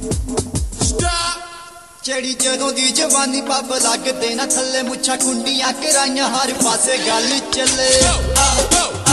चढ़ी जदों दी जवानी पब लगदे ना थल्ले मुछा कुंडियां कराइयां हर पासे गल चले